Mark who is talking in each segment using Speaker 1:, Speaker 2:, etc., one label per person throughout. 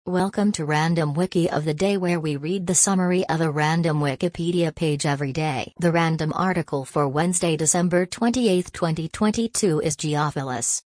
Speaker 1: Welcome to Random Wiki of the Day, where we read the summary of a random Wikipedia page every day. The random article for Wednesday, December 28, 2022 is Geophilus.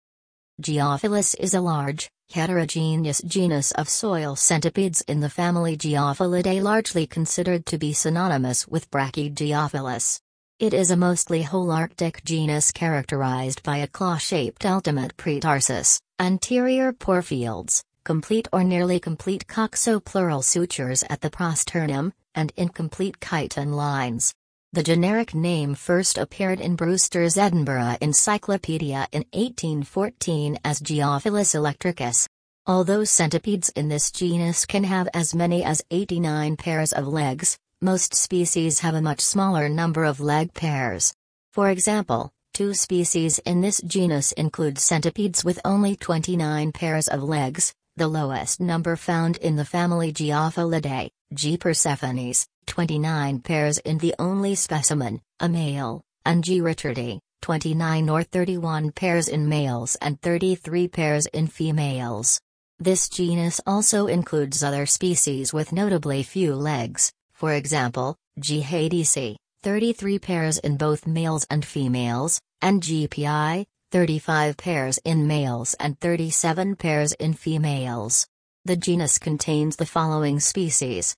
Speaker 1: Geophilus is a large, heterogeneous genus of soil centipedes in the family Geophilidae, largely considered to be synonymous with Brachygeophilus. It is a mostly holarctic genus characterized by a claw-shaped ultimate pretarsus, anterior pore fields, complete or nearly complete coxopleural sutures at the prosternum, and incomplete chitin lines. The generic name first appeared in Brewster's Edinburgh Encyclopedia in 1814 as Geophilus electricus. Although centipedes in this genus can have as many as 89 pairs of legs, most species have a much smaller number of leg pairs. For example, two species in this genus include centipedes with only 29 pairs of legs, the lowest number found in the family Geophilidae, G. persephones, 29 pairs in the only specimen, a male, and G. richardi, 29 or 31 pairs in males and 33 pairs in females. This genus also includes other species with notably few legs, for example, G. hadesi, 33 pairs in both males and females, and G. pii, 35 pairs in males and 37 pairs in females. The genus contains the following species.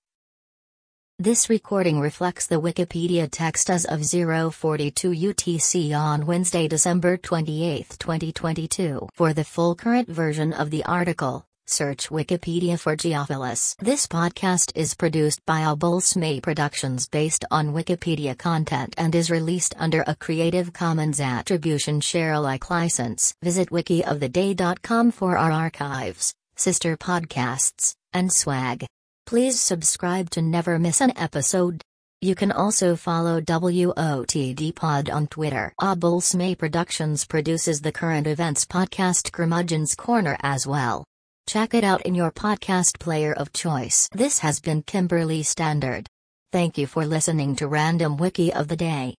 Speaker 1: This recording reflects the Wikipedia text as of 042 UTC on Wednesday, December 28, 2022. For the full current version of the article, search Wikipedia for Geophilus. This podcast is produced by Abulsme Productions based on Wikipedia content and is released under a Creative Commons Attribution Share Alike license. Visit wikioftheday.com for our archives, sister podcasts, and swag. Please subscribe to never miss an episode. You can also follow WOTD Pod on Twitter. Abulsme Productions produces the current events podcast Curmudgeon's Corner as well. Check it out in your podcast player of choice. This has been Kimberly Standard. Thank you for listening to Random Wiki of the Day.